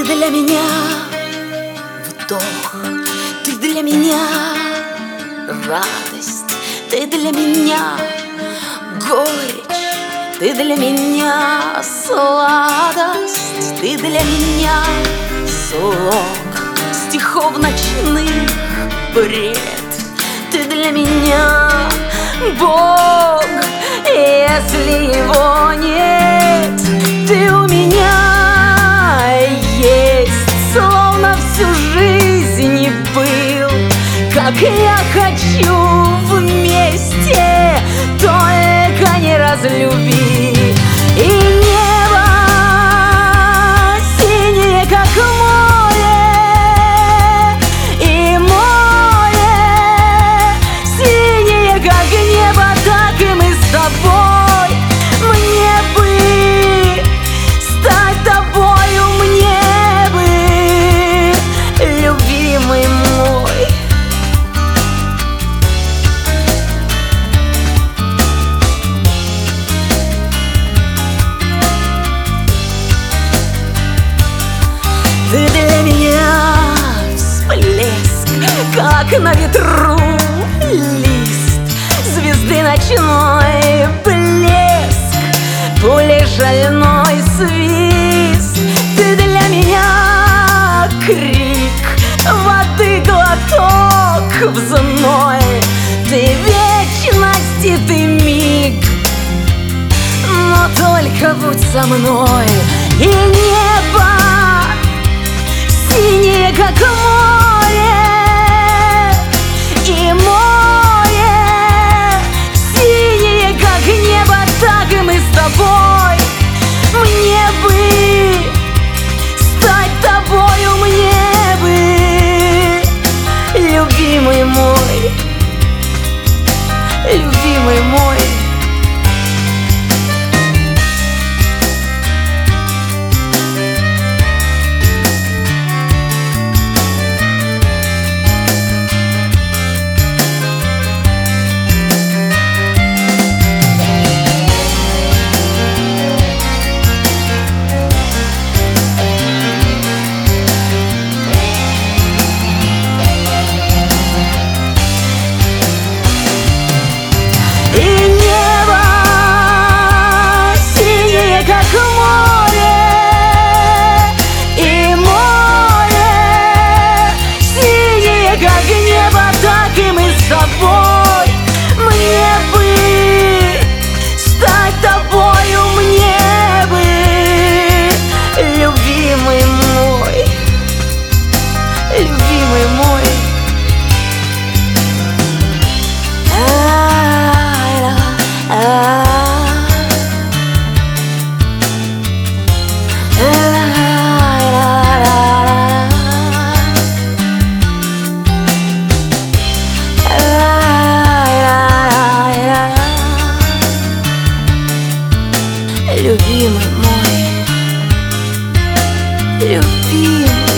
Ты для меня вдох, ты для меня радость, ты для меня горечь, ты для меня сладость, ты для меня слог стихов ночных бред, ты для меня Бог, если его нет, ты у меня есть, словно всю жизнь был, как я хочу вместе, только не разлюби. И небо синее, как море, и море синее, как небо, так и мы с тобой. Мне бы стать тобою, мне бы, любимый мой. Ты для меня всплеск, как на ветру лист, звезды ночной блеск, пули шальной свист. Ты для меня крик, воды глоток в зной, ты вечность и ты миг, но только будь со мной. И небо синее, как море, и море синее, как небо, так и мы с тобой. Мне бы стать тобою, мне бы, любимый мой, любимый мой. Мне бы стать тобою, мне бы, любимый мой, любимый мой. Любимый мой, любимый.